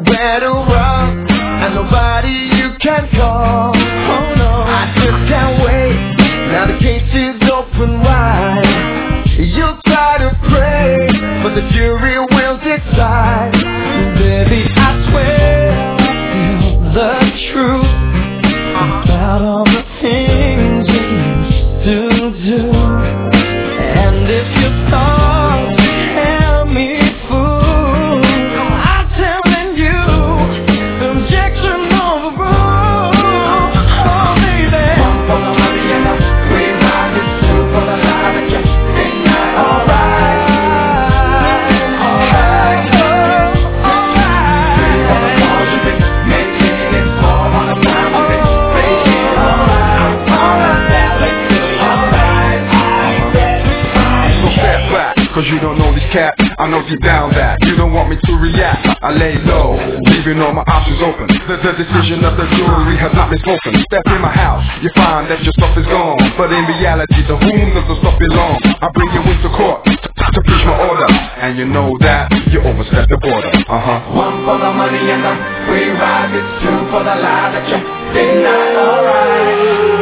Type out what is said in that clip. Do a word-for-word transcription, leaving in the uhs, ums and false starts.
nowhere to run, and nobody you can call. Oh no, I just can't wait. Now the case is open wide. You'll try to pray, but the jury will decide. Baby, I swear I feel the truth about all the things you used to do. And if you thought you held me fool, I'm telling you, objection overruled. Oh baby, one for the money and the free ride, it's two for the lie that you deny. Alright, alright, oh, alright. Three for the calls you've been making, and four on the time you've been faking. Alright, alright, now let's do it. Alright, alright. So step back, cause you don't know this cat. I know deep down that you don't want me to react. I lay low, leaving all my options open. The, the decision of the jury has not been spoken. Step in my house, you find that your stuff is gone. But in reality, to whom does the stuff belong? I bring you into court to preach my order, and you know that you overstepped the border. Uh-huh. One for the money and the free ride, it's two for the lie that you deny. Alright.